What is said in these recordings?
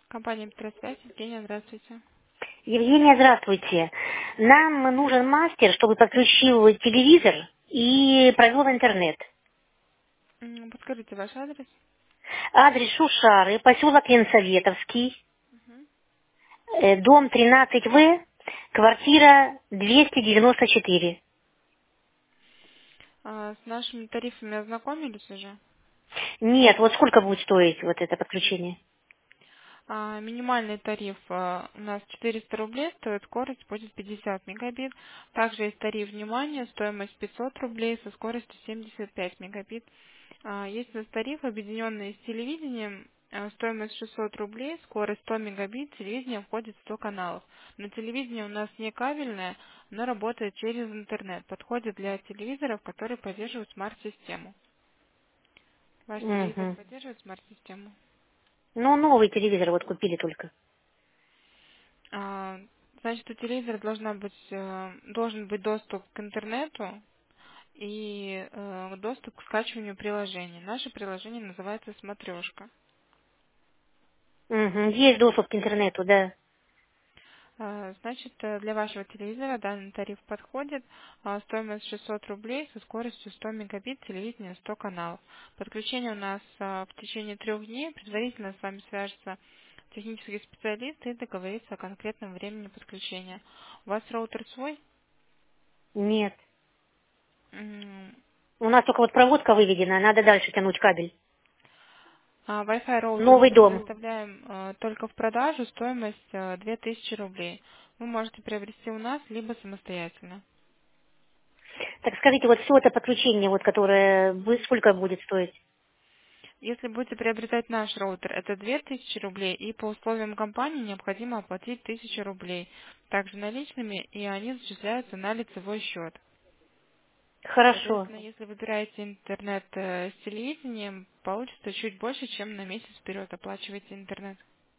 Компания «Петросвязь». Евгения, здравствуйте. Евгения, здравствуйте. Нам нужен мастер, чтобы подключил телевизор и провел интернет. Подскажите ваш адрес. Адрес Шушары, поселок Ленсоветовский, Мгм. дом 13В, квартира 294. С нашими тарифами ознакомились уже? Нет, вот сколько будет стоить вот это подключение? Минимальный тариф у нас 400 рублей, стоит скорость будет 50 мегабит. Также есть тариф внимания, стоимость 500 рублей со скоростью 75 мегабит. Есть у нас тариф, объединенный с телевидением, стоимость 600 рублей, скорость 100 мегабит, телевидение входит в 100 каналов. Но телевидение у нас не кабельное, оно работает через интернет, подходит для телевизоров, которые поддерживают смарт-систему. Ваш телевизор Мгм. поддерживает смарт-систему? Ну, новый телевизор вот купили только. А, Значит, у телевизора должен быть доступ к интернету и доступ к скачиванию приложений. Наше приложение называется «Смотрешка». Мгм. Есть доступ к интернету, да. Значит, для вашего телевизора данный тариф подходит. Стоимость 600 рублей со скоростью 100 мегабит, телевидение 100 каналов. Подключение у нас в течение 3 дней. Предварительно с вами свяжется технический специалист и договорится о конкретном времени подключения. У вас роутер свой? Нет. М, У нас только вот проводка выведена, надо дальше тянуть кабель. Wi-Fi роутер мы Новый дом. предоставляем только в продажу, стоимость 2000 рублей. Вы можете приобрести у нас, либо самостоятельно. Так скажите, вот все это подключение, вот которое сколько будет стоить? Если будете приобретать наш роутер, это 2000 рублей, и по условиям компании необходимо оплатить 1000 рублей. Также наличными, и они зачисляются на лицевой счет. Хорошо. Соответственно, если выбираете интернет с телевидением, получится чуть больше, чем на месяц вперед оплачиваете интернет.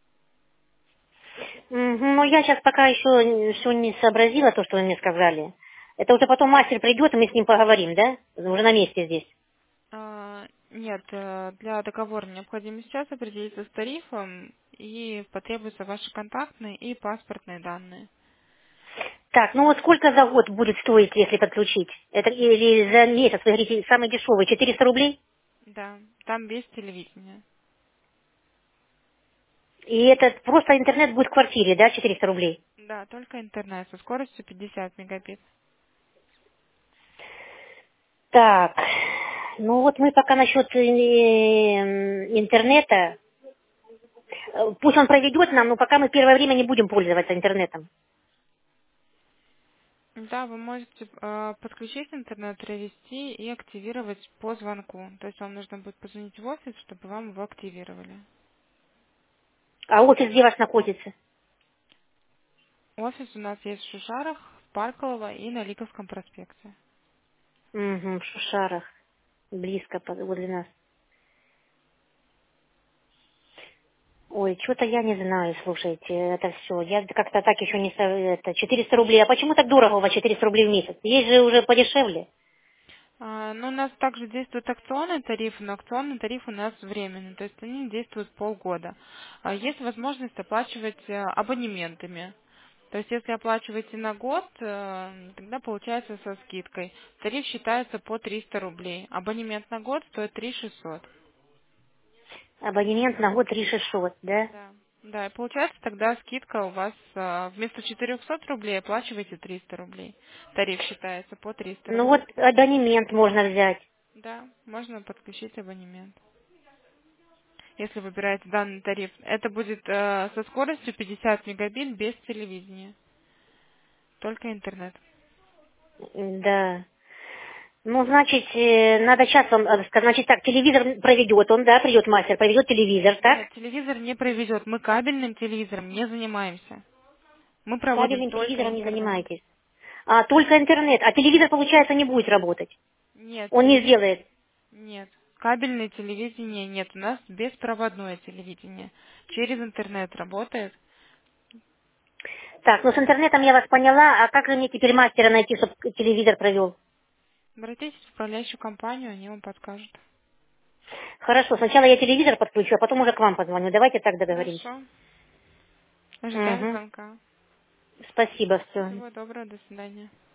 Мгм. Ну, я сейчас пока еще все не сообразила, то, что вы мне сказали. Это уже потом мастер придет, и мы с ним поговорим, да? Уже на месте здесь. Нет, для договора необходимо сейчас определиться с тарифом, и потребуются ваши контактные и паспортные данные. Так, ну вот сколько за год будет стоить, если подключить? Это или за месяц, вы говорите, самый дешевый, 400 рублей? Да, там без телевидения. И это просто интернет будет в квартире, да, 400 рублей? Да, только интернет со скоростью 50 мегабит. Так, ну вот мы пока насчет интернета, пусть он проведет нам, но пока мы первое время не будем пользоваться интернетом. Да, вы можете подключить интернет, провести и активировать по звонку. То есть вам нужно будет позвонить в офис, чтобы вам его активировали. А офис где ваш находится? Офис у нас есть в Шушарах, в Парково и на Лиговском проспекте. Угу, в Шушарах, близко возле нас. Ой, что-то я не знаю, слушайте, это все. Я как-то так еще не... Это, 400 рублей. А почему так дорого у вас 400 рублей в месяц? Есть же уже подешевле. Но у нас также действует акционный тариф, но акционный тариф у нас временный, то есть они действуют полгода. Есть возможность оплачивать абонементами. То есть если оплачиваете на год, тогда получается со скидкой. Тариф считается по 300 рублей. Абонемент на год стоит 3600. Абонемент на год 3600, да? Да. Да, и получается тогда скидка у вас вместо 400 рублей оплачиваете 300 рублей. Тариф считается по 300 Ну вот рублей. абонемент можно взять. Да, можно подключить абонемент, если выбираете данный тариф. Это будет со скоростью 50 мегабит без телевидения, только интернет. Да. Ну, значит, надо сейчас вам сказать. Значит, так, телевизор проведет он, да, придет мастер, проведет телевизор, так? Нет, телевизор не проведет. Мы кабельным телевизором не занимаемся. Мы проводим Кабельным только телевизором не интернет. занимаетесь. А, только интернет. А телевизор, получается, не будет работать. Нет, Он не телевизор сделает. нет. Кабельное телевидение нет. У нас беспроводное телевидение. Через интернет работает. Так, ну с интернетом я вас поняла, а как же мне теперь мастера найти, чтобы телевизор провел? Обратитесь в управляющую компанию, они вам подскажут. Хорошо, сначала я телевизор подключу, а потом уже к вам позвоню. Давайте так договоримся. Хорошо. Ожидаем Угу. звонка. Спасибо, все. Всего доброго, до свидания.